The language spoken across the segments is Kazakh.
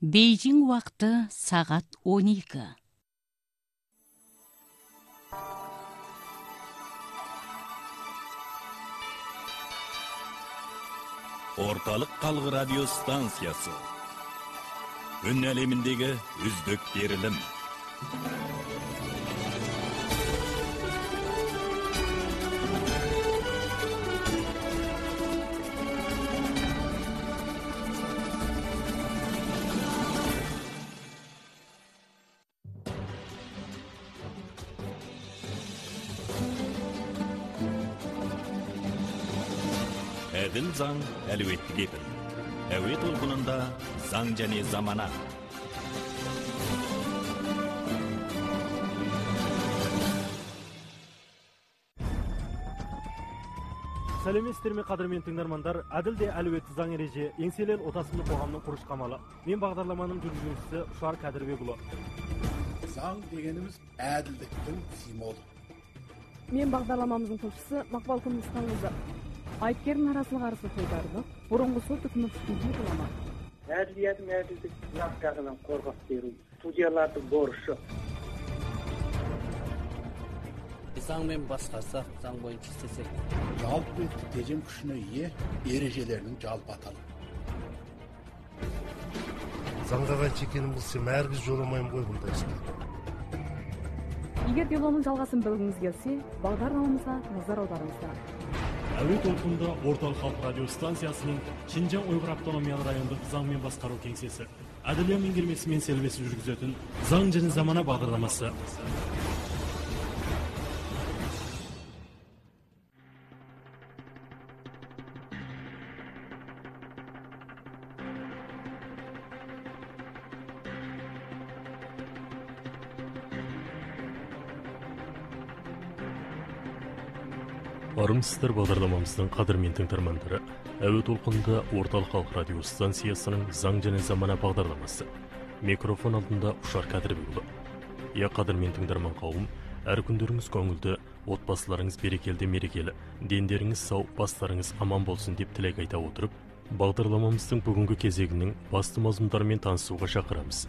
Бейжің уақыты сағат 12. Орталық қалғы радио станциясы. Үн әлеміндегі үздік берілім. Әділ заң әлеуетті кепіл. Әуе толқынында заң және замана. Сәлеметсіздер ме қадірмен тыңдармандар, әділ де әлеуетті заң ереже еңселер отасымды қоғамның құрыш қамалы. Мен бағдарламаның жүргізушісі Ұшар Кәдірбекұлы. Заң дегеніміз әділдіктің символы. Мен бағдарламамыздың тілшісі Мақпал Күмісханқызы. Айткердің арасылық арысы қойдарды, бұрынғы сот үкімі студия қылама. Әділеттің әділдік жағдағынан қорғап беру, студиялардың борышы. Заңмен басқарсақ, заң бойынша істесек. Жалпы тежем күшіне ие ережелерінің жалпы аталы. Заңға қайшы екенін білсем, әргіз жоламайым ғой бұндай істе. Егер делоның жалғасын білгіңіз келсе, бағдарламамызға назар аударыңыздар. Әуе толқынында Орталық Халық радио станциясының Шинжаң Уйғыр автономиялы райондық заңмен басқару кеңсесі, әділия меңгермесі мен селбесі жүргізетін заң және замана бағдарламасы. Армысыздар бағдарламамыздың қадірмен тыңдармандары. Әуе толқынында Орталық Халық радио станциясының заң және замана бағдарламасы. Микрофон алдында Ұшар Кәдірбекұлы. Қадірмен тыңдарман қауым, әр күндеріңіз көңілді, отбасыларыңыз берекелі мерекелі, дендеріңіз сау, бастарыңыз аман болсын деп тілек айта отырып, бағдарламамыздың бүгінгі кезегінің басты мазмұндарымен танысуға шақырамыз.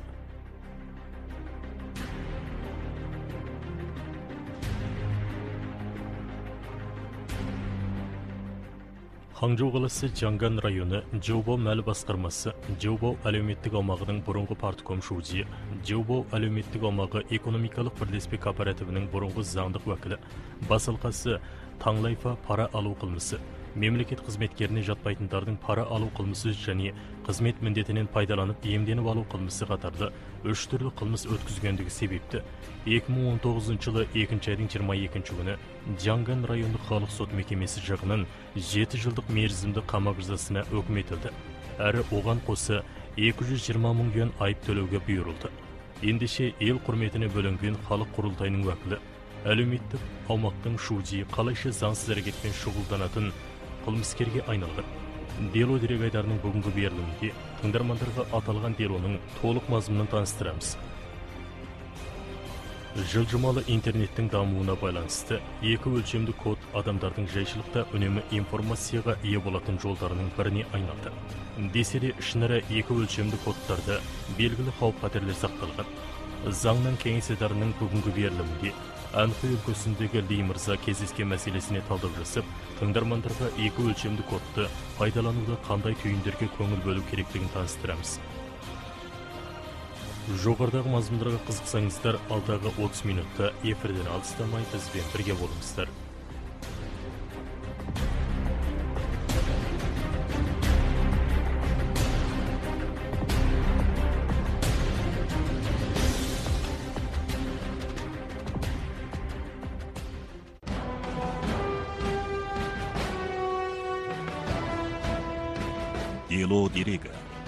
Ханчжоу қаласы Жаңган районы Джоубо мәлі басқармасы Джоубо әлеуметтік аумағының бұрынғы партком шудзиі, Джоубо әлеуметтік аумағы экономикалық бірлеспе кооперативінің бұрынғы заңдық уәкілі, басылқасы Таңлайфа пара алу қылмысы, мемлекет қызметкеріне жатпайтындардың пара алу қылмысы және қызмет міндетінен пайдаланып иемденіп алу қылмысы қатарды 3 түрлі қылмыс өткізгендігі себепті 2019 жылы 2 айдың 22 күні Жаңган райондық халық сот мекемесі жағынан 7 жылдық мерзімді қамақ жазасына үкім етілді. Әрі оған қоса 220 мың юан айып төлеуге бұйырылды. Ендеше ел құрметіне бөлінген халық құрылтайының уәкілі әлеуметтік аумақтың шудзиі қалайша заңсыз әрекетпен шұғылданатын қылмыскерге айналды. Дело дерек-айдарының бүгінгі берілімінде тыңдармандарға аталған делоның толық мазмұнын таныстырамыз. Жылжымалы интернеттің дамуына байланысты екі өлшемді код адамдардың жайшылықта үнемі информацияға ие болатын жолдарының біріне айналды. Десе де ішінара екі өлшемді кодтарда белгілі қауіп-қатерлер сақталған. Заңнан кеңеседарының бүгінгі берілімінде Анхай өлкесіндегі Ли мырза кездескен мәселесіне талдау жасап, тыңдармандарға екі өлшемді кодты пайдалануда қандай түйіндерге көңіл бөлу керектігін таныстырамыз. Жоғарыдағы мазмұндарға қызықсаңыздар, алдағы 30 минутта эфирден алыстамай бізбен бірге болыңыздар. Дело дерегі.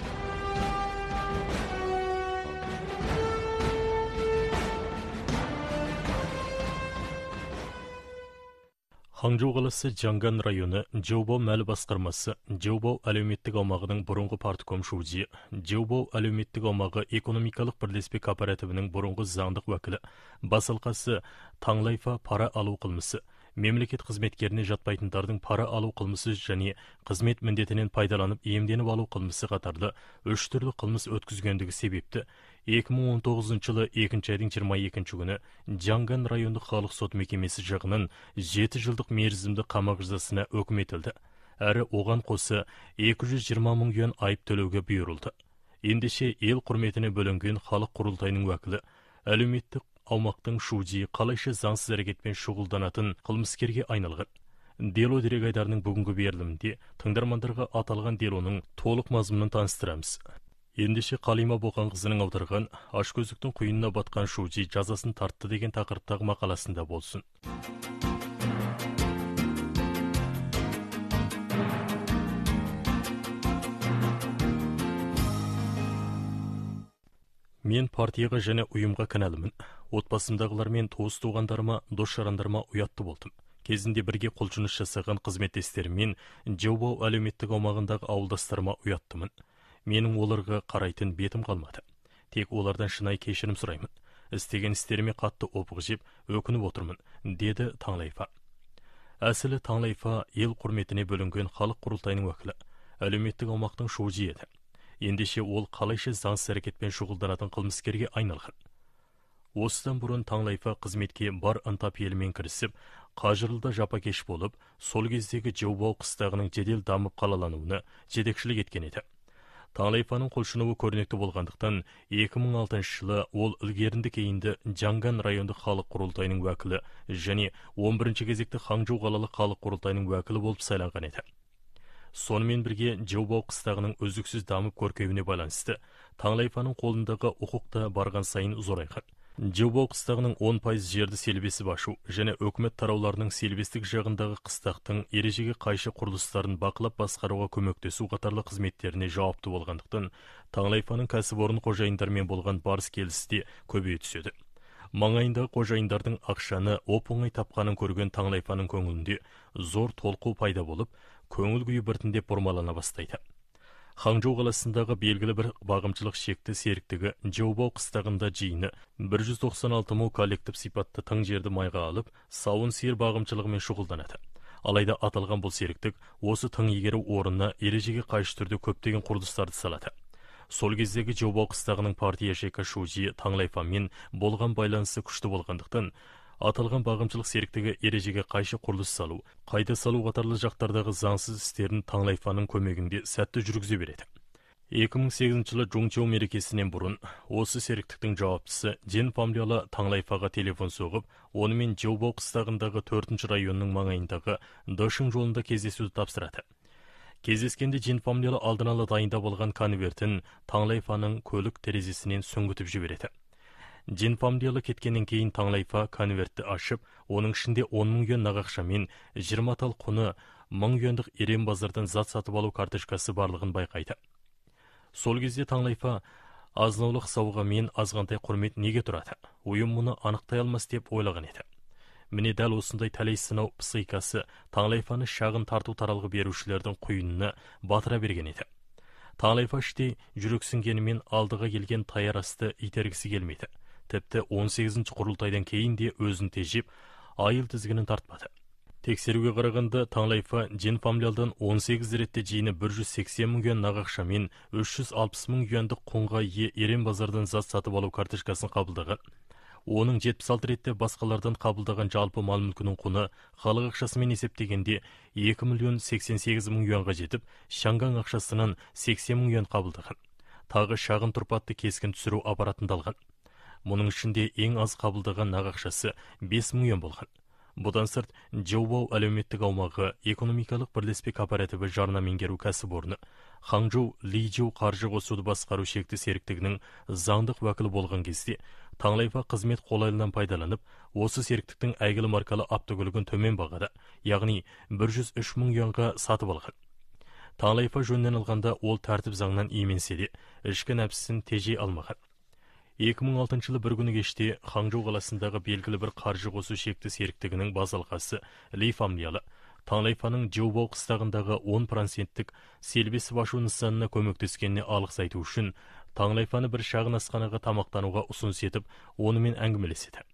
Ханчжоу қаласы Жаңган районы Джоубо мәлі басқармасы Джоубо әлеуметтік аумағының бұрынғы партком шудзиі, Джоубо әлеуметтік аумағы экономикалық бірлеспе кооперативінің бұрынғы заңдық уәкілі, басылқасы Таңлайфа пара алу қылмысы, мемлекет қызметкеріне жатпайтындардың пара алу қылмысы және қызмет міндетінен пайдаланып иемденіп алу қылмысы қатарлы 3 түрлі қылмыс өткізгендігі себепті 2019 жылы 2 айдың 22 күні Жаңган райондық халық сот мекемесі жағынан 7 жылдық мерзімді қамақ жазасына үкім етілді. Әрі оған қоса 220 мың юан айып төлеуге бұйырылды. Ендеше ел құрметіне бөлінген халық құрылтайының уәкілі әлеуметтік аумақтың шудии қалайша заңсыз әрекетпен шұғылданатын қылмыскерге айналған. Дело дерек-айдарының бүгінгі берілімінде тыңдармандарға аталған делоның толық мазмұнын таныстырамыз. Ендеше Қалима Боқанқызының аударған ашкөздіктің құйынына батқан шуди жазасын тартты деген тақырыптағы мақаласында болсын. Мен партияға және ұйымға кінәлімін. Отбасымдағылармен туыс-туғандарыма, дос-жарандарыма ұятты болдым. Кезінде бірге қолжұныс жасаған қызметтестеріммен Джоубоу әлеуметтік аумағындағы ауылдастарыма ұяттымын. Менің оларға қарайтын бетім қалмады. Тек олардан шынайы кешірім сұраймын. Істеген істеріме қатты опық жеп, өкініп отырмын, деді Таңлайфа. Әсілі Таңлайфа ел құрметіне бөлінген халық құрылтайының уәкілі, әлеуметтік аумақтың шуди еді. Ендеше ол қалайша заңсыз әрекетпен шұғылданатын қылмыскерге айналған. Осыдан бұрын Таңлайфа қызметке бар ынта-пейілмен кірісіп, қажырлыда жапакеш болып, сол кездегі Джоубоу қыстағының жедел дамып қалалануына жетекшілік еткен еді. Таңлайфаның қолшынуы көрнекті болғандықтан 2006 жылы ол ілгерінді кейінді Жаңган райондық халық құрылтайының уәкілі және 11 кезекті Ханчжоу қалалық халық құрылтайының уәкілі болып сайланған еді. Сонымен бірге Джоубоу қыстағының үздіксіз дамып көркеуіне байланысты Таңлайфаның қолындағы ұқық та барған сайын зорайған. Джоубоу қыстағының 10% жерді селбесі башу және өкімет тарауларының селбестік жағындағы қыстақтың ережеге қайшы құрылыстарын бақылап басқаруға көмектесу қатарлы қызметтеріне жауапты болғандықтан, Таңлайфаның кәсіпорын қожайындармен болған барыс келісі де көбейе түседі. Маңайындағы қожайындардың ақшаны оп-оңай тапқанын көрген Таңлайфаның көңілінде зор толқу пайда болып, көңіл күйі біртіндеп бұрмалана бастайды. Ханчжоу қаласындағы белгілі бір бағымшылық шекті серіктігі Джоубоу қыстағында жиыны 196 мың коллектив сипатты тың жерді майға алып, сауын сиыр бағымшылығымен шұғылданады. Алайда аталған бұл серіктік осы тың игеру орнына ережеге қайшы түрде көптеген құрылыстарды салады. Сол кездегі Джоубоу қыстағының партия шека шуди Таңлайфамен болған байланысы күшті болғандықтан, аталған бағымшылық серіктігі ережеге қайшы құрылыс салу, қайта салу қатарлы жақтардағы заңсыз істерін Таңлайфаның көмегінде сәтті жүргізе береді. 2008 жылы Жуңчжоу мерекесінен бұрын осы серіктіктің жауаптысы Джен Фамлялы Таңлайфаға телефон соғып, онымен Джоубоу қыстағындағы 4-ші районның маңайындағы Дашың жолында кездесуді тапсырады. Кездескенде Джен Фамлялы алдын ала дайында болған конвертін Таңлайфаның көлік терезесінен сүңгітіп жібереді. Джен Фамлялы кеткеннен кейін Таңлайфа конвертті ашып, оның ішінде 10 мың юан нағақшамен 20 тал құны 1000 юандық Ерен базардан зат сатып алу карточкасы барлығын байқайды. Сол кезде Таңлайфа азынаулық сауға мен азғантай құрмет неге тұрады? Ойым мұны анықтай алмас деп ойлаған еді. Міне дәл осындай тәлей сынау психикасы Таңлайфаны шағын тарту таралғы берушілердің құйынына батыра берген еді. Таңлайфа іште жүрексінгенімен алдыға келген таяр асты итергісі келмейді. Тіпті 18-ші құрылтайдан кейін де өзін тежеп, айыл тізгінін тартпады. Тексеруге қарағанда Таңлайфа Джен Фамлялдан 18 ретте жиыны 180 мың юан нағақшамен 360 мың юандық құнға ие Ерен базардан зат сатып алу карточкасын қабылдаған. Оның 76 ретте басқалардан қабылдаған жалпы мал-мүлкінің құны халық ақшасымен есептегенде 2 миллион 88 мың юанға жетіп, Шанган ақшасынан 80 мың юан қабылдаған. Тағы шағын тұрпатты кескін түсіру аппаратында алған. Мұның ішінде ең аз қабылдаған нағақшасы 5 мың юан болған. Бұдан сырт, Джоубоу әлеуметтік аумағы экономикалық бірлеспе кооперативі жарна меңгеру кәсіпорны, Ханчжоу Личжоу қаржы қосуды басқару шекті серіктігінің заңдық уәкілі болған кезде, Таңлайфа қызмет қолайлылығынан пайдаланып, осы серіктіктің әйгілі маркалы автокөлігін төмен бағада, яғни 103 мың юанға сатып алған. Таңлайфа жөнінен алғанда ол тәртіп заңнан именсе де, ішкі нәпсісін тежей алмаған. 2006 жылы бір күні кеште Ханчжоу қаласындағы белгілі бір қаржы қосу шекті серіктігінің базалқасы Ли Фамлялы Таңлайфаның Джоубоу қыстағындағы 10% селбесі башу нысанына көмектескеніне алғыс айту үшін Таңлайфаны бір шағын асханаға тамақтануға ұсыныс етіп, онымен әңгімелеседі.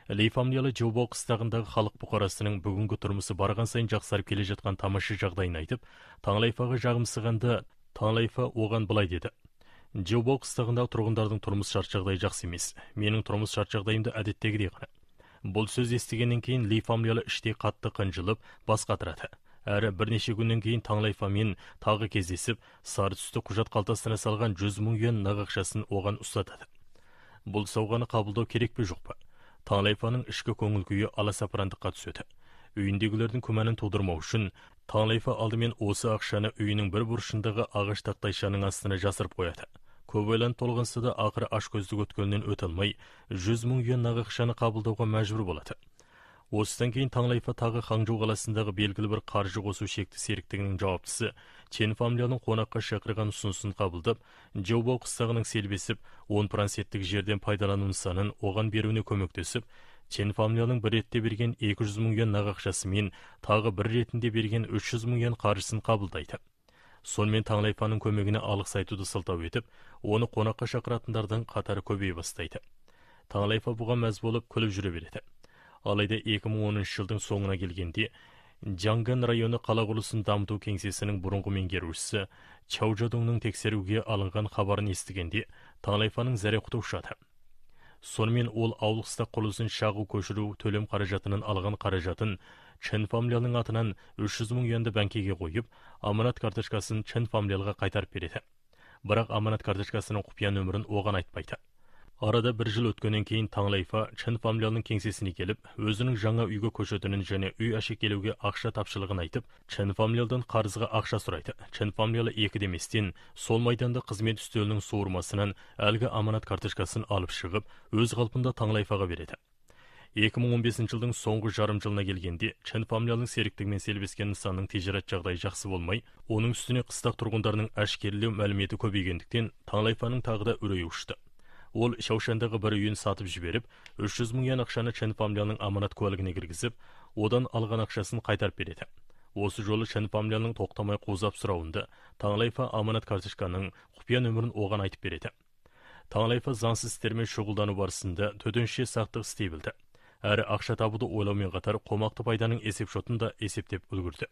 Ли фамилиялы Джоубо қыстағындағы халық бұқарасының бүгінгі тұрмысы барған сайын жақсарып келе жатқан тамаша жағдайын айтып, Таңлайфаға жағымсығанды Таңлайфа оған былай деді. Джоубо қыстағындағы тұрғындардың тұрмыс шарт жағдайы жақсы емес. Менің тұрмыс шарт жағдайымды әдеттегідей ғана. Бұл сөз естігеннен кейін Ли фамилиялы іштей қатты қынжылып, бас қатырады. Әрі бірнеше күннен кейін Таңлайфамен тағы кездесіп, сары түсті құжат қалтасына салған 100 мың юан нақ ақшасын оған ұстатады. Бұл сауғаны қабылдау керек пе жоқ па? Таңлайфаның ішкі көңіл күйі аласапырандыққа түседі. Үйіндегілердің күмәнін тудырмау үшін Таңлайфа алдымен осы ақшаны үйінің бір бұрышындағы ағаш тақтайшаның астына жасырып қояды. Көп ойланып толғанса да ақыры ашкөздік өткелінен өте алмай, 100 мың юан нақ ақшаны қабылдауға мәжбүр болады. Осыдан кейін Таңлайфа тағы Ханчжоу қаласындағы белгілі бір қаржы қосу шекті серіктігінің жауаптысы Чен фамилияның қонаққа шақырған ұсынысын қабылдап, Джоубо қыстағының селбесіп 10 прансеттік жерден пайдалану нысанын оған беруіне көмектесіп, Чен фамилияның бір ретте берген 200 мың юан нақ ақшасы мен тағы бір ретінде берген 300 мың юан қаржысын қабылдайды. Сонымен Таңлайфаның көмегіне алғыс айтуды сылтау етіп, оны қонаққа шақыратындардың қатары көбейе бастайды. Таңлайфа бұған мәз болып күліп жүре береді. Алайда 2010 жылдың соңына келгенде, Жаңган районы қала құрылысын дамыту кеңсесінің бұрынғы меңгерушісі Чау Жадоңның тексеруге алынған хабарын естігенде, Таңлайфаның зәре-құты ұшады. Сонымен ол ауыл қыстақ құрылысын шағу көшіру төлем қаражатының алған қаражатын Чен фамилияның атынан 300 мың юанды бәңкеге қойып, аманат карточкасын Чен фамилияға қайтарып береді. Бірақ аманат карточкасының құпия нөмірін оған айтпайды. Арада бір жыл өткеннен кейін Таңлайфа Чен фамилияның кеңсесіне келіп, өзінің жаңа үйге көшетінін және үй әшекелеуге ақша тапшылығын айтып, Чен фамилиядан қарызға ақша сұрайды. Чен фамилиялы екі деместен сол майданда қызмет үстелінің суырмасынан әлгі аманат карточкасын алып шығып, өз қалпында Таңлайфаға береді. 2015 жылдың соңғы жарым жылына келгенде, Чен фамилияның серіктігімен селбескен нысанның тижарат жағдайы жақсы болмай, оның үстіне қыстақ тұрғындарының әшкерелеу мәліметі көбейгендіктен Таңлайфаның тағы да үрейі ұшты. Ол Шаушандағы бір үйін сатып жіберіп, 300 мың юан ақшаны Чен фамилияның аманат куәлігіне кіргізіп, одан алған ақшасын қайтарып береді. Осы жолы Чен фамилияның тоқтамай қозап сұрауында Таңлайфа аманат карточканың құпия нөмірін оған айтып береді. Таңлайфа заңсыз істермен шұғылдану барысында төтенше сақтық істей білді. Әрі ақша табуды ойлаумен қатар қомақты пайданың есепшотын да есептеп үлгерді.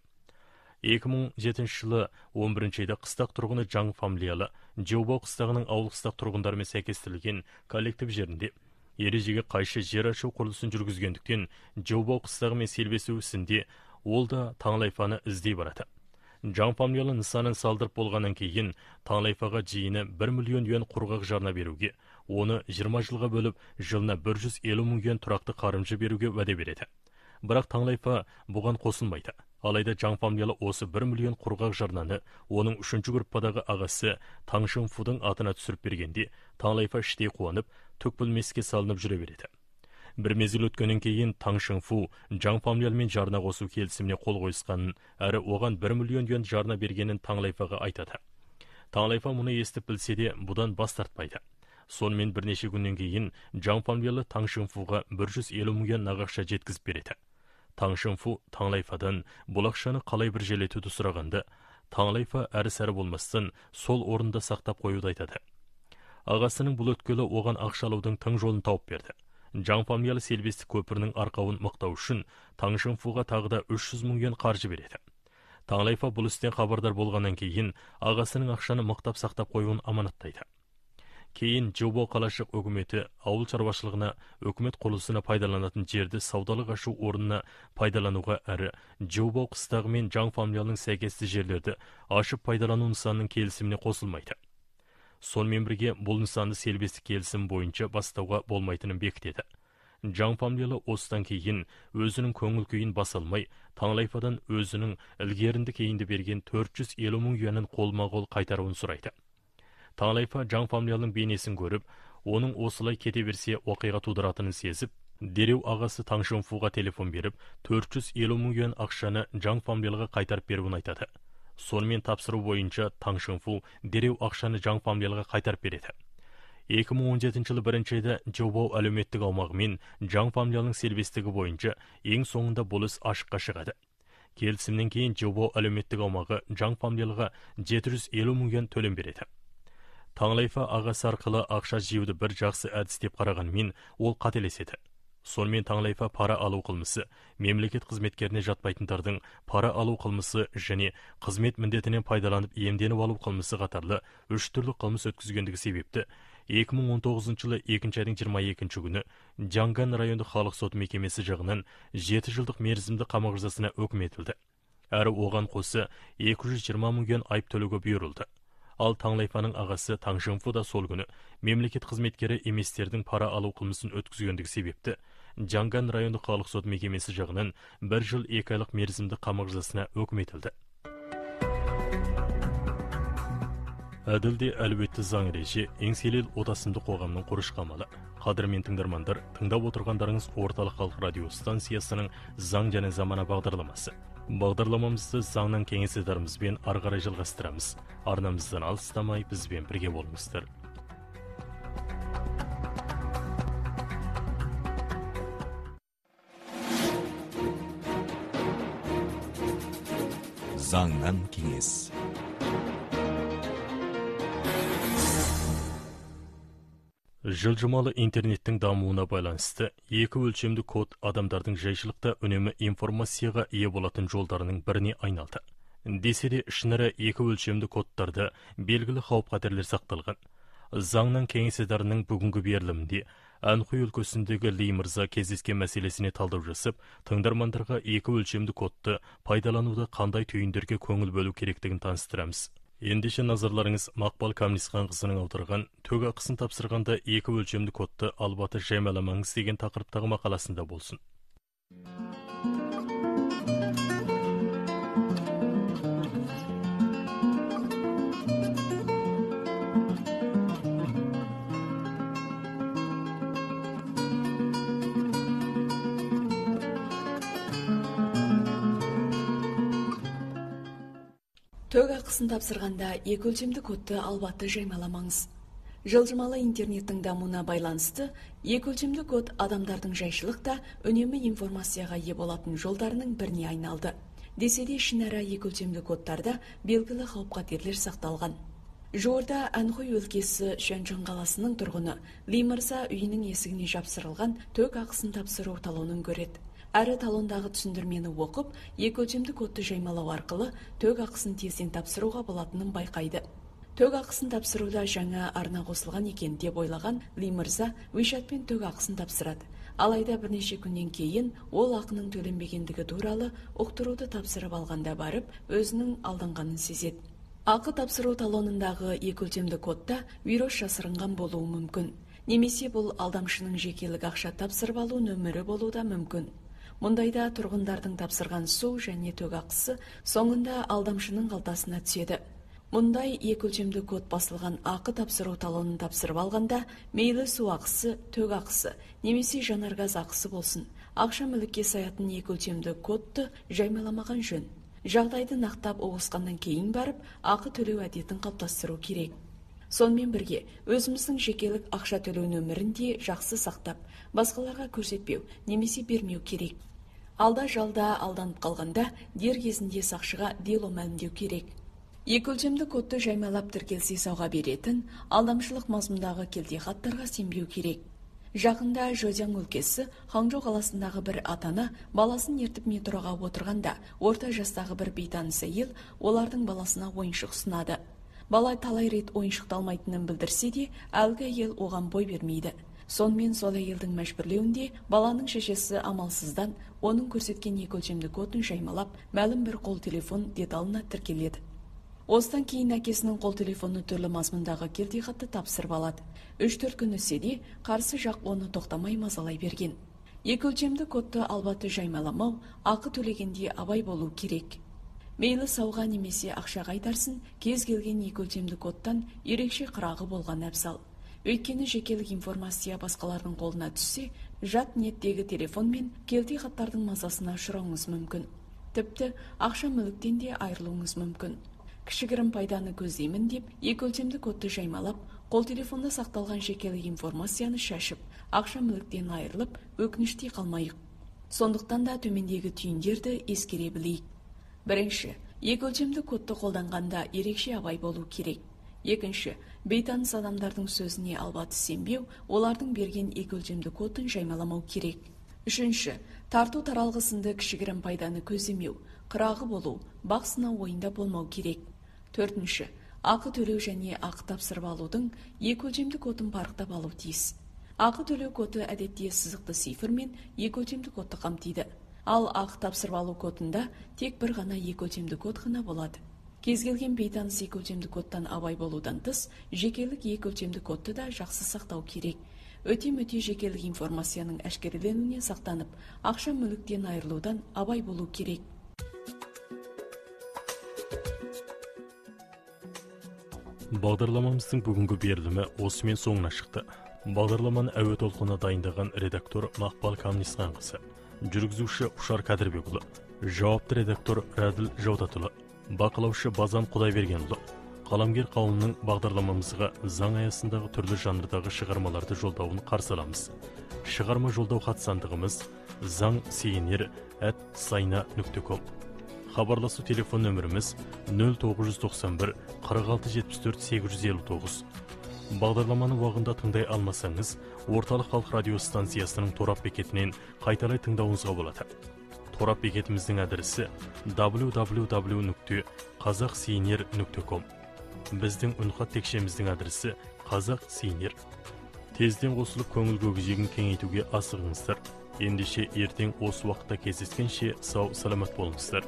2007 жылы 11 айда қыстақ тұрғыны Жаң фамилиялы Джоубо қыстағының ауыл қыстақ тұрғындарымен сәйкестірілген коллектив жерінде ережеге қайшы жер ашу құрылысын жүргізгендіктен Джоубо қыстағымен селбесу ісінде ол да Таңлайфаны іздей барады. Жаң фамилиялы нысанын салдырып болғаннан кейін Таңлайфаға жиыны 1 миллион юан құрғақ жарна беруге, оны 20 жылға бөліп, жылына 150 мың юан тұрақты қарымжы беруге уәде береді. Бірақ Таңлайфа бұған қосылмайды. Алайда Жаң фамилиялы осы 1 миллион құрғақ жарнаны оның 3-ші группадағы ағасы Таң Шыңфудың атына түсіріп бергенде, Таңлайфа іштей қуанып, түк білмеске салынып жүре береді. Бір мезгіл өткеннен кейін Таң Шыңфу Жаң фамилиямен жарна қосу келісіміне қол қойысқанын, әрі оған 1 миллион юан жарна бергенін Таңлайфаға айтады. Таңлайфа мұны естіп білсе де, бұдан бас тартпайды. Сонымен бірнеше күннен кейін Жаң фамилиялы Таң Шыңфуға 150 мың юан нақ ақша жеткізіп береді. Таң Шыңфу Таңлайфадан бұл ақшаны қалай бір желетуді сұрағанда, Таңлайфа әрі-сәрі болмастан сол орында сақтап қоюды айтады. Ағасының бұл өткелі оған ақша алудың тың жолын тауып берді. Жаң фамилиялы селбестік көпірінің арқауын мықтау үшін Таң Шыңфуға тағы да 300 мың юан қаржы береді. Таңлайфа бұл істен хабардар болғаннан кейін ағасының ақшаны мықтап сақтап қоюын аманаттайды. Кейін Джоубо қалашық өкіметі ауыл шаруашылығына, өкімет құрылысына пайдаланатын жерді саудалық ашу орнына пайдалануға әрі Джоубо қыстағы мен Жаң фамилияның сәйкесті жерлерді ашып пайдалану нысанының келісіміне қосылмайды. Сонымен бірге бұл нысанды селбестік келісім бойынша бастауға болмайтынын бекітеді. Жаң фамилиялы осыдан кейін өзінің көңіл күйін баса алмай, Таңлайфадан өзінің ілгерінді кейінді берген 450 мың юанын қолма-қол қайтаруын сұрайды. Таңлайфа Жаң фамилияның бейнесін көріп, оның осылай кете берсе оқиға тудыратынын сезіп, дереу ағасы Таң Шыңфуға телефон беріп, 450 мың юан ақшаны Жаң фамилияға қайтарып беруін айтады. Сонымен тапсыру бойынша Таң Шыңфу дереу ақшаны Жаң фамилияға қайтарып береді. 2017 жылы 1 айда Джоубо әлеуметтік аумағы мен Жаң фамилияның селбестігі бойынша ең соңында бұл іс ашыққа шығады. Келісімнен кейін Джоубо әлеуметтік аумағы Жаң фамилияға 750 мың юан төлем береді. Таңлайфа ағасы арқылы ақша жеуді бір жақсы әдіс деп қарағанмен ол қателеседі. Сонымен таңлайфа пара алу қылмысы, мемлекет қызметкеріне жатпайтындардың пара алу қылмысы және қызмет міндетінен пайдаланып емденіп алу қылмысы қатарлы 3 түрлі қылмыс өткізгендігі себепті 2019 жылы 2 айдың 22 күні Жаңган райондық халық соты мекемесі жағынан 7 жылдық мерзімді қамау жазасына үкім етілді. Әрі оған қоса 220 мың вон айып төлеуге бұйырылды. Ал Таңлайфаның ағасы Таңжыңфу да сол күні мемлекет қызметкері еместердің пара алу қылмысын өткізгендігі себепті Жаңган райондық халық сот мекемесі жағынан 1 жыл 2 айлық мерзімді қамау жазасына үкім етілді. Әділде әлеуетті заң ереже еңселел отасымды қоғамның құрыш қамалы. Қадірмен тыңдармандар, тыңдап отырғандарыңыз Орталық Халық радио станциясының заң және замана бағдарламасы. Бағдарламамызды заңнан кеңестерімізбен ары қарай жалғастырамыз. Арнамыздан алыстамай бізбен бірге болыңыздар. Заңнан кеңес. Жылжымалы интернеттің дамуына байланысты екі өлшемді код адамдардың жайшылықта үнемі информацияға ие болатын жолдарының біріне айналды. Десе де ішінара екі өлшемді кодтарда белгілі қауіп-қатерлер сақталған. Заңнан кеңестерінің бүгінгі берілімінде Анхуй өлкесіндегі Ли мырза кездескен мәселесіне талдау жасап, тыңдармандарға екі өлшемді кодты пайдалануды қандай түйіндерге көңіл бөлу керектігін таныстырамыз. Ендеше назарларыңыз Мақпал Камнисхан қызының аударған төг ақысын тапсырғанда екі өлшемді кодты албаты жаймаламаңыз деген тақырыптағы мақаласында болсын. Төг ақысын тапсырғанда екі өлшемді кодты албаты жаймаламаңыз. Жылжымалы интернеттің дамуына байланысты екі өлшемді код адамдардың жайшылықта үнемі информацияға ие болатын жолдарының біріне айналды. Десе де ішінара екі өлшемді кодтарда белгілі қауіп-қатерлер сақталған. Жуырда Анхуй өлкесі Шэньчжэн қаласының тұрғыны Ли мырза үйінің есігіне жапсырылған төг ақысын тапсыру талонын көреді. Әрі талондағы түсіндірмені оқып, екі өлшемді кодты жаймалау арқылы төг ақысын тезден тапсыруға болатынын байқайды. Төг ақысын тапсыруда жаңа арна қосылған екен деп ойлаған Ли мырза WeChatпен төг ақысын тапсырады. Алайда бірнеше күннен кейін ол ақының төленбегендігі туралы ұқтыруды тапсырып алғанда барып, өзінің алданғанын сезеді. Ақы тапсыру талонындағы екі өлшемді кодта вирус жасырынған болуы мүмкін. Немесе бұл алдамшының жекелік ақша тапсырып алу нөмірі болуы да мүмкін. Мұндайда тұрғындардың тапсырған су және төг ақысы соңында алдамшының қалтасына түседі. Мұндай екі өлшемді код басылған ақы тапсыру талонын тапсырып алғанда, мейлі су ақысы, төг ақысы, немесе жанаргаз ақысы болсын, ақша мүлікке саятын екі өлшемді кодты жаймаламаған жөн. Жағдайды нақтап ұғысқаннан кейін барып, ақы төлеу әдетін қалыптастыру керек. Сонымен бірге, өзіміздің жекелік ақша төлеу нөмірінде жақсы сақтап, басқаларға көрсетпеу, немесе бермеу керек. Алда жалда алданып қалғанда, дер кезінде сақшыға дело мәлімдеу керек. Екі өлшемді кодты жаймалап тіркелсе сауға беретін, алдамшылық мазмұндағы келтехаттарға сенбеу керек. Жақында Жозяң өлкесі Ханчжоу қаласындағы бір атана баласын ертіп метроға отырғанда, орта жастағы бір бейтаныс әйел олардың баласына ойыншық ұсынады. Бала талай рет ойыншықты алмайтынын білдірсе де, әлгі әйел оған бой бермейді. Сонымен сол әйелдің мәжбүрлеуінде баланың шешесі амалсыздан оның көрсеткен екі өлшемді кодын жаймалап, мәлім бір қол телефон деталына тіркеледі. Осыдан кейін әкесінің қол телефоны түрлі мазмұндағы келтехатты тапсырып алады. 3-4 күн өтсе де, қарсы жақ оны тоқтамай мазалай берген. Екі өлшемді кодты албаты жаймаламау, ақы төлегенде абай болу керек. Мейлі сауға немесе ақша қайтарсын, кез келген екі өлшемді кодтан ерекше қырағы болған әбсал. Өйткені жекелік информация басқалардың қолына түссе, жат ниеттегі телефон мен келтехаттардың мазасына ұшырауыңыз мүмкін. Тіпті ақша мүліктен де айырылуыңыз мүмкін. Кішігірім пайданы көздеймін деп, екі өлшемді кодты жаймалап, қол телефонда сақталған жекелік информацияны шашып, ақша мүліктен айырылып, өкініштей қалмайық. Сондықтан да төмендегі түйіндерді ескере білейік. Бірінші, екі өлшемді кодты қолданғанда ерекше абай болу керек. Екінші, бейтаныс адамдардың сөзіне албаты сенбеу, олардың берген екіөлчемді кодын жаймаламау керек. Үшінші, тарту таралғысында кішігірім пайданы көздемеу, қырағы болу, бақ сынау ойында болмау керек. Төртінші, ақы төлеу және ақы тапсырып алудың екіөлчемді кодын парықтап алу тиіс. Ақы төлеу коды әдетте сызықты цифр мен екіөлчемді кодты қамтиды. Ал ақы тапсырып алу кодында тек бір ғана екіөлчемді код ғана болады. Кез келген бейтаныс екіөлчемді кодтан абай болудан тыс, жекелік екіөлчемді кодты да жақсы сақтау керек. Өте-мөте жекелік информацияның әшкереленуіне сақтанып, ақша мүліктен айырылудан абай болу керек. Бағдарламамыздың бүгінгі берілімі осымен соңына шықты. Бағдарламаны әуе толқына дайындаған редактор Мақпал Камнисқанқызы, жүргізуші Ұшар Кәдірбекұлы, жауапты редактор Рәділ Жаудатұлы, бақылаушы Базан Құдайбергенұлы, қаламгер қауымның бағдарламамызға заң аясындағы түрлі жанрдағы шығармаларды жолдауын қарсы аламыз. Шығарма жолдау хат сандығымыз zangsiyner@sayna.com. Хабарласу телефон нөміріміз 0991 46 74 859. Бағдарламаны уақытында тыңдай алмасаңыз, Орталық Халық радио станциясының торап бекетінен қайталай тыңдауыңызға болады. Торап бекетіміздің адресі www.qazaksiyner.com. Біздің үнхат текшеміздің адресі Qazaksiyner. Тезден қосылып көңіл көкжегін кеңейтуге асығыңыздар. Ендеше ертең осы уақытта кездескенше сау саламат болыңыздар.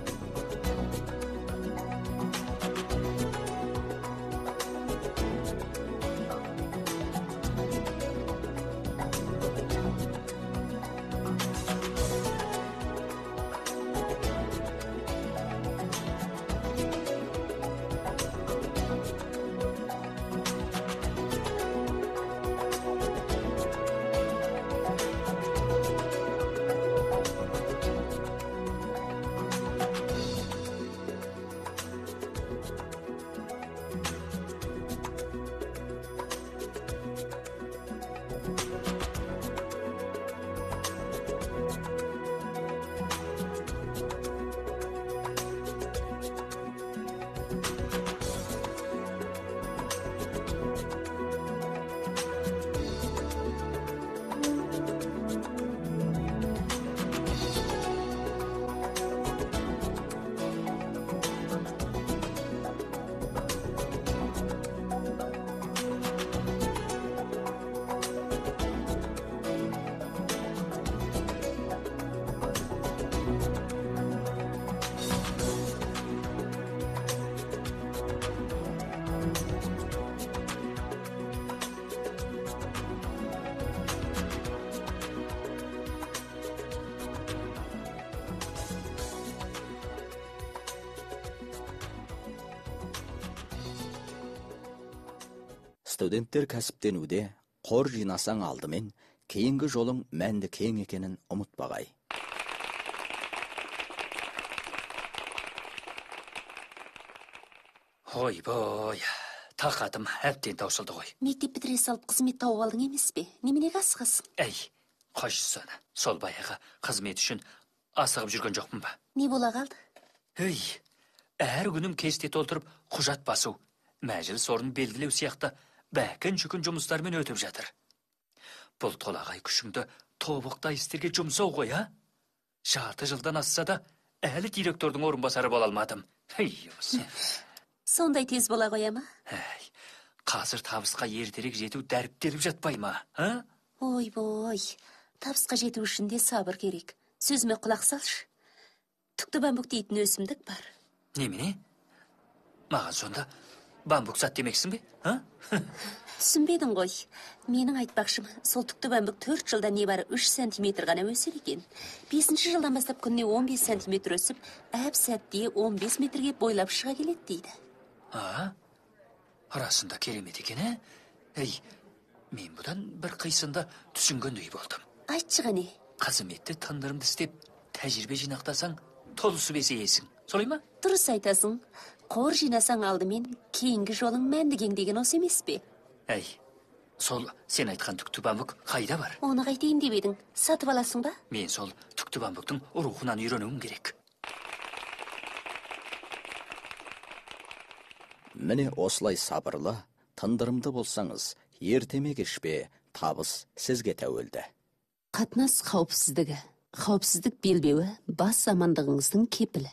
Студенттер кәсіптенуде қор жинасаң алдымен, кейінгі жолың мәнді кең екенін ұмытпағай. Ой, тақатым әбден таусылды ғой. Мектеп бітіре салып қызмет тауып алдың емес пе? Неменеге асығасың? Қойшысына, сол баяғы қызмет үшін асығып жүрген жоқпын ба? Не бола қалды? Әр күнім кесте толтырып құжат басу, мәжіліс орнын белгілеу сияқты бәкін жүкін жұмыстармен өтіп жатыр. Бұл толағай күшіңді тобықта істерге жұмсау ғой, а? Жарты жылдан асса да, әлі директордың орынбасары бола алмадым. Сондай тез бола қоя ма? Қазір табысқа ертерек жету дәріптеліп жатпай ма, а? Ой, табысқа жету үшін де сабыр керек. Сөзіме құлақ салшы. Түкті бамбук дейтін өсімдік бар. Немене? Маған сонда бамбук сат демексің бе, а? Түсінбедің ғой. Менің айтпақшым, сол түкті бамбук 4 жылда не бары 3 сантиметр ғана өсер екен. 5-ші жылдан бастап күніне 15 сантиметр өсіп, әп сәтте 15 метрге бойлап шыға келеді дейді. Арасында керемет екен, мен бұдан бір қисында түсінгендей болдым. Айтшы ғане. Қызметті тындырымды істеп, тәжірибе жинақтасаң, толысы бесейесің. Солай ма? Дұрыс айтасың. Қор жинасаң алдымен, кейінгі жолың мәнді кең деген осы емес пе? Сол сен айтқан түкті бамбук қайда бар? Оны қайтейін деп едің, сатып аласың ба? Мен сол түкті бамбуктың рухынан үйренуім керек. Міне осылай сабырлы, тындырымды болсаңыз, ертеме кешпе табыс сізге тәуелді. Қатынас қауіпсіздігі. Қауіпсіздік белбеуі бас амандығыңыздың кепілі.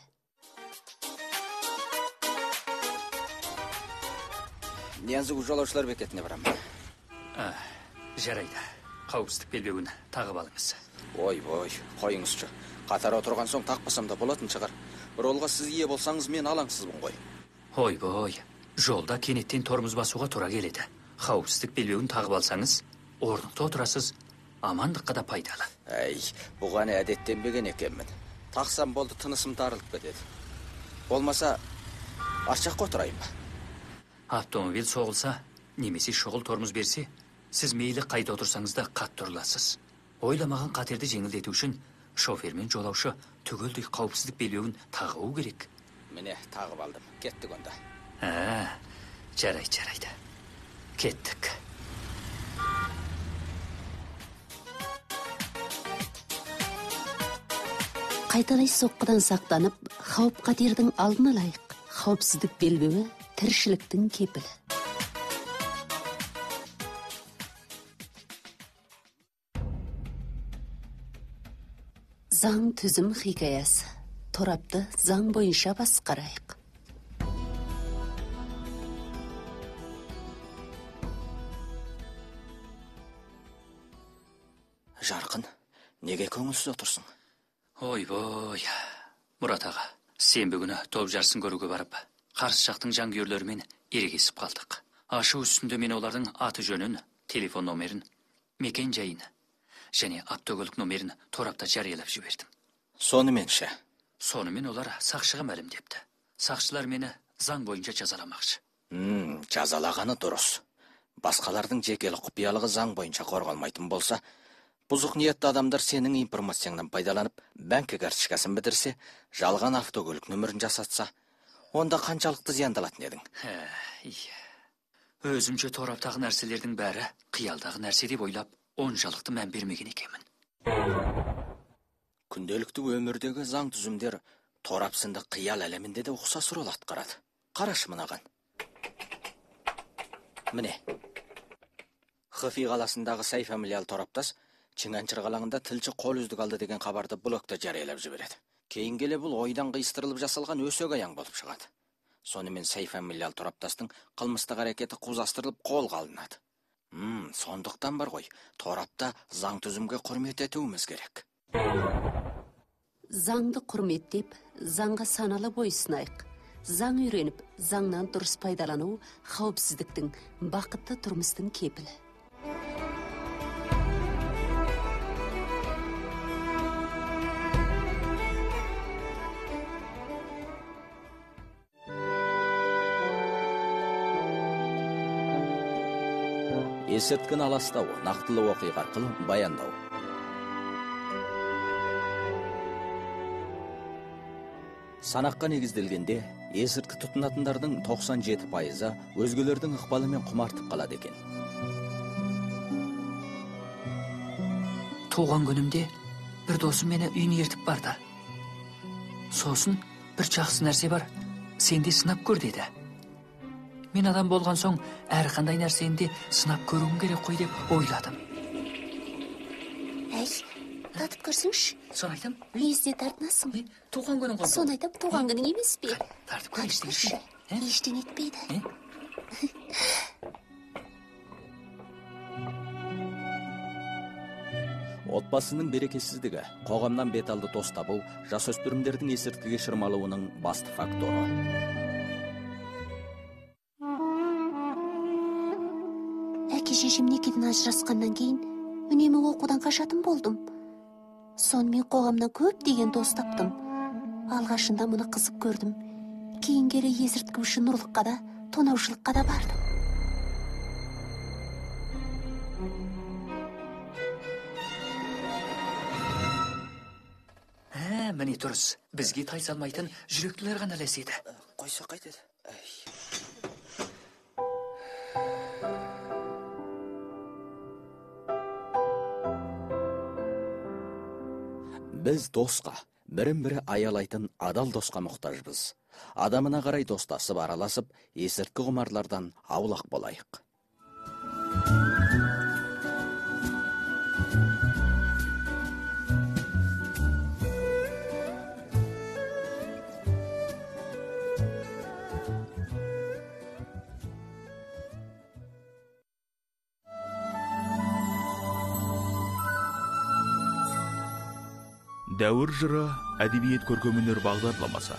Нязуг жолаушылар бекетіне барамын. Жарайды. Қауіпсіздік белбеуін тағып алыңыз. Ой, қойыңызшы. Қатар отырған соң тақпасам да болатын шығар. Ролға сіз ие болсаңыз, мен алаңсызбын ғой. Ой, жолда кенеттен тормоз басуға тура келеді. Қауіпсіздік белбеуін тағып алсаңыз, орнықты отырасыз, амандыққа да пайдалы. Бұған әдеттенбеген екенмін. Тақсам болды, тынысым тарылып кетеді. Болмаса, ашаққа отырайын ба? Автомобиль соғылса, немесе шұғыл тормоз берсе, сіз мейлі қайда отырсаңыз да қатты ұрыласыз. Ойламаған қатерді жеңілдету үшін шофер мен жолаушы түгелдей қауіпсіздік белбеуін тағу керек. Міне, тағып алдым. Кеттік онда. Жарайды. Кеттік. Қайталай соққыдан сақтанып, қауіп қатердің алдын алайық. Қауіпсіздік белбеуі тіршіліктің кепілі. Заң түзім хикаясы. Торапты заң бойынша басқарайық. Жарқын, неге көңілсіз отырсың? Ой, Мұрат аға, сенбі күні топ жарысын көруге барып, қарсы жақтың жанкүйерлерімен ерегесіп қалдық. Ашу үстінде мен олардың аты жөнін, телефон номерін, мекен жайын және автокөлік номерін торапта жариялап жібердім. Сонымен олар сақшыға мәлімдепті. Сақшылар мені заң бойынша жазаламақшы. Жазалағаны дұрыс. Басқалардың жекелік құпиялығы заң бойынша қорғалмайтын болса, бұзық ниетті адамдар сенің информацияңнан пайдаланып, бәңкі карточкасын бітірсе, жалған автокөлік нөмірін жасатса, онда қаншалықты зияндалатын едің? Өзімше тораптағы нәрселердің бәрі қиялдағы нәрсе деп ойлап, оншалықты мән бермеген екенмін. Күнделікті өмірдегі заң түзімдер торапсынды қиял әлемінде де ұқсас рөл атқарады. Қарашы мынаған. Міне, Хыфи қаласындағы сай фамилиал тораптас Чыңанчыр қалаңында тілші қол үздік алды деген хабарды блогта жариялап жібереді. Кейін келе бұл ойдан қиыстырылып жасалған өсек аяң болып шығады. Сонымен сай фамилиал тораптастың қылмыстық әрекеті қузастырылып қолға алынады. Сондықтан бар ғой, торапта заң түзімге құрмет етуіміз керек. Заңды құрметтеп, заңға саналы бойсынайық. Заң үйреніп, заңнан дұрыс пайдалану қауіпсіздіктің, бақытты тұрмыстың кепілі. Есірткіні аластауы, нақтылы оқиға арқылы баяндау. Санаққа негізделгенде, есірткі тұтынатындардың 97%-ы өзгелердің ықпалымен құмартып қалады екен. Туған күнімде бір досым мені үйіне ертіп барды. Сосын бір жақсы нәрсе бар, сенде сынап көр деді. Мен адам болған соң әрқандай нәрсенде сынап көруім керек қой деп ойладым. Татып көрсіңші. Соны айтам. Лезде тартынасың. Туған күнің ғой. Соны айтам, туған күнің емес пе? Тартып көр, ештен етпейді. Отбасының берекесіздігі, қоғамнан беталды дос табу, жасөспірімдердің есірткіге шырмалуының басты факторы. Әке-шешем некеден ажырасқаннан кейін үнемі оқудан қашатын болдым. Сонымен қоғамнан көп деген дос таптым. Алғашында мұны қызық көрдім. Кейін келе есірткі үшін ұрлыққа да, тонаушылыққа да бардым. Міне тұрыс, бізге тайсалмайтын жүректілер ғана ләседі. Қойса қайтеді. Біз досқа, бірін-бірі аялайтын адал досқа мұқтажбыз. адамына қарай достасып араласып, есірткі құмарлардан аулақ болайық. Дәуір жыры әдебиет көркемөнер бағдарламасы.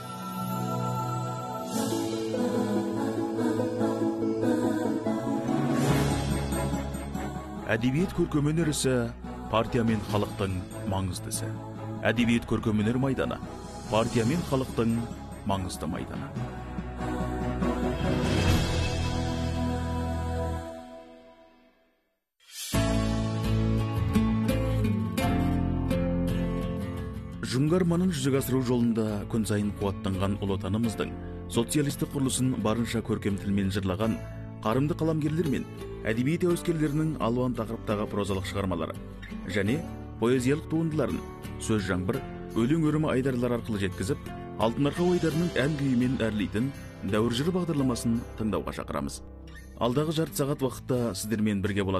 Әдебиет көркемөнер ісі партия мен халықтың маңыздысы. Әдебиет көркемөнер майданы партия мен халықтың маңызды майданы. Жүңгі арманын жүзеге асыру жолында күн сайын қуаттанған ұлы отанымыздың социалистік құрылысын барынша көркем тілмен жырлаған қарымды қаламгерлер мен әдебиет әуескерлерінің алуан тақырыптағы прозалық шығармалары және поэзиялық туындыларын сөз жаңбыр, өлең өрімі айдарлар арқылы жеткізіп, алтын арқа ойдарының ән күйімен әрлейтін дәуір жыры бағдарламасын тыңдауға шақырамыз. Алдағы жарты сағат уақытта сіздермен бірге болады.